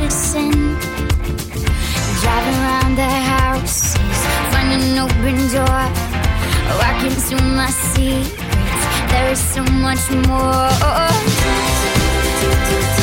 listen. Driving around the houses, find an open door. Walk into my secrets, there is so much more.